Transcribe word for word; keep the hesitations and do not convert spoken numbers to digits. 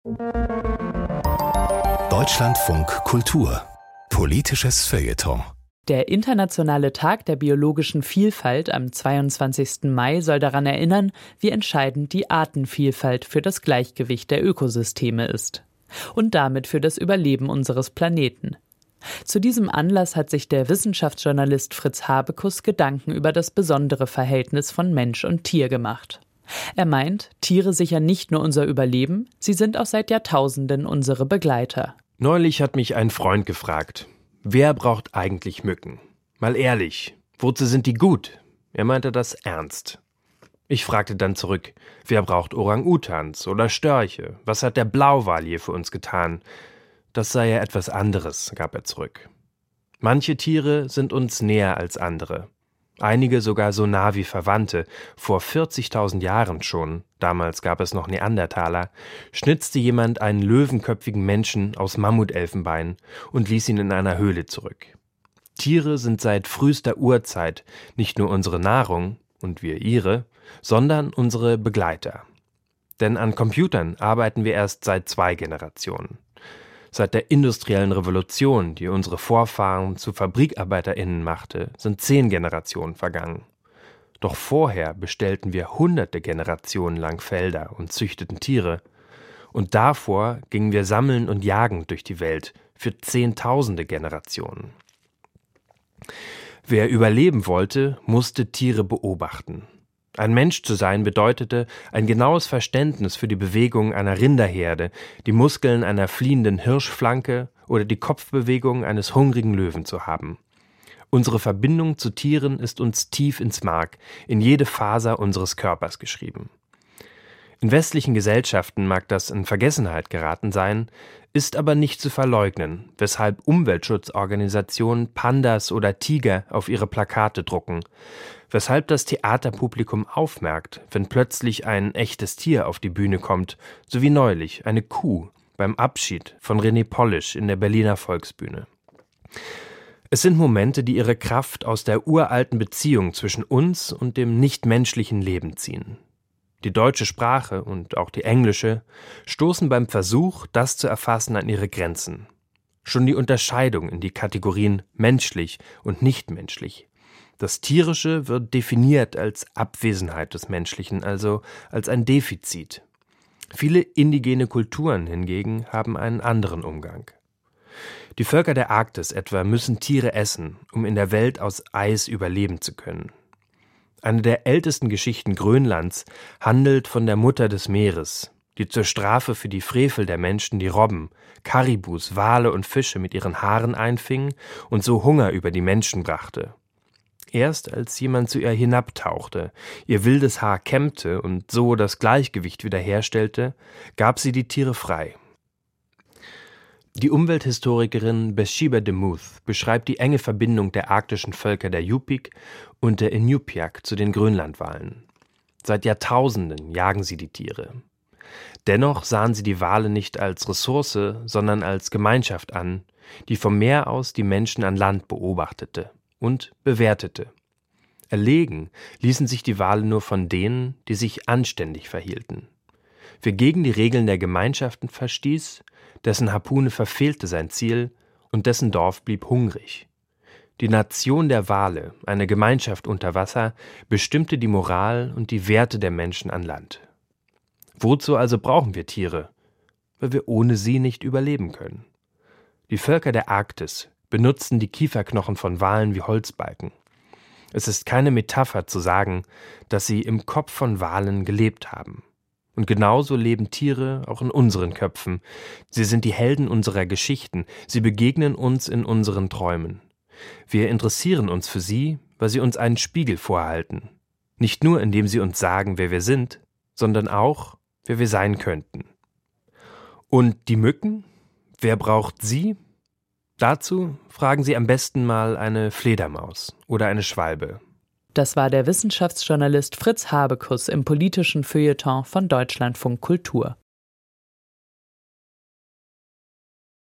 Deutschlandfunk Kultur. Politisches Feuilleton. Der Internationale Tag der biologischen Vielfalt am zweiundzwanzigsten Mai soll daran erinnern, wie entscheidend die Artenvielfalt für das Gleichgewicht der Ökosysteme ist. Und damit für das Überleben unseres Planeten. Zu diesem Anlass hat sich der Wissenschaftsjournalist Fritz Habekus Gedanken über das besondere Verhältnis von Mensch und Tier gemacht. Er meint, Tiere sichern nicht nur unser Überleben, sie sind auch seit Jahrtausenden unsere Begleiter. Neulich hat mich ein Freund gefragt, wer braucht eigentlich Mücken? Mal ehrlich, wozu sind die gut? Er meinte das ernst. Ich fragte dann zurück, wer braucht Orang-Utans oder Störche? Was hat der Blauwal hier für uns getan? Das sei ja etwas anderes, gab er zurück. Manche Tiere sind uns näher als andere. Einige sogar so nah wie Verwandte. Vor vierzigtausend Jahren schon, damals gab es noch Neandertaler, schnitzte jemand einen löwenköpfigen Menschen aus Mammutelfenbein und ließ ihn in einer Höhle zurück. Tiere sind seit frühester Urzeit nicht nur unsere Nahrung, und wir ihre, sondern unsere Begleiter. Denn an Computern arbeiten wir erst seit zwei Generationen. Seit der industriellen Revolution, die unsere Vorfahren zu FabrikarbeiterInnen machte, sind zehn Generationen vergangen. Doch vorher bestellten wir hunderte Generationen lang Felder und züchteten Tiere. Und davor gingen wir sammeln und jagend durch die Welt für zehntausende Generationen. Wer überleben wollte, musste Tiere beobachten. Ein Mensch zu sein bedeutete ein genaues Verständnis für die Bewegung einer Rinderherde, die Muskeln einer fliehenden Hirschflanke oder die Kopfbewegung eines hungrigen Löwen zu haben. Unsere Verbindung zu Tieren ist uns tief ins Mark, in jede Faser unseres Körpers geschrieben. In westlichen Gesellschaften mag das in Vergessenheit geraten sein, ist aber nicht zu verleugnen, weshalb Umweltschutzorganisationen Pandas oder Tiger auf ihre Plakate drucken, weshalb das Theaterpublikum aufmerkt, wenn plötzlich ein echtes Tier auf die Bühne kommt, so wie neulich eine Kuh beim Abschied von René Polisch in der Berliner Volksbühne. Es sind Momente, die ihre Kraft aus der uralten Beziehung zwischen uns und dem nichtmenschlichen Leben ziehen. Die deutsche Sprache und auch die englische stoßen beim Versuch, das zu erfassen, an ihre Grenzen. Schon die Unterscheidung in die Kategorien menschlich und nichtmenschlich. Das Tierische wird definiert als Abwesenheit des Menschlichen, also als ein Defizit. Viele indigene Kulturen hingegen haben einen anderen Umgang. Die Völker der Arktis etwa müssen Tiere essen, um in der Welt aus Eis überleben zu können. Eine der ältesten Geschichten Grönlands handelt von der Mutter des Meeres, die zur Strafe für die Frevel der Menschen die Robben, Karibus, Wale und Fische mit ihren Haaren einfing und so Hunger über die Menschen brachte. Erst als jemand zu ihr hinabtauchte, ihr wildes Haar kämmte und so das Gleichgewicht wiederherstellte, gab sie die Tiere frei. Die Umwelthistorikerin Bathsheba de Muth beschreibt die enge Verbindung der arktischen Völker der Yupik und der Inupiaq zu den Grönlandwalen. Seit Jahrtausenden jagen sie die Tiere. Dennoch sahen sie die Wale nicht als Ressource, sondern als Gemeinschaft an, die vom Meer aus die Menschen an Land beobachtete und bewertete. Erlegen ließen sich die Wale nur von denen, die sich anständig verhielten. Wer gegen die Regeln der Gemeinschaften verstieß, dessen Harpune verfehlte sein Ziel und dessen Dorf blieb hungrig. Die Nation der Wale, eine Gemeinschaft unter Wasser, bestimmte die Moral und die Werte der Menschen an Land. Wozu also brauchen wir Tiere? Weil wir ohne sie nicht überleben können. Die Völker der Arktis benutzten die Kieferknochen von Walen wie Holzbalken. Es ist keine Metapher zu sagen, dass sie im Kopf von Walen gelebt haben. Und genauso leben Tiere auch in unseren Köpfen. Sie sind die Helden unserer Geschichten. Sie begegnen uns in unseren Träumen. Wir interessieren uns für sie, weil sie uns einen Spiegel vorhalten. Nicht nur, indem sie uns sagen, wer wir sind, sondern auch, wer wir sein könnten. Und die Mücken? Wer braucht sie? Dazu fragen Sie am besten mal eine Fledermaus oder eine Schwalbe. Das war der Wissenschaftsjournalist Fritz Habekus im politischen Feuilleton von Deutschlandfunk Kultur.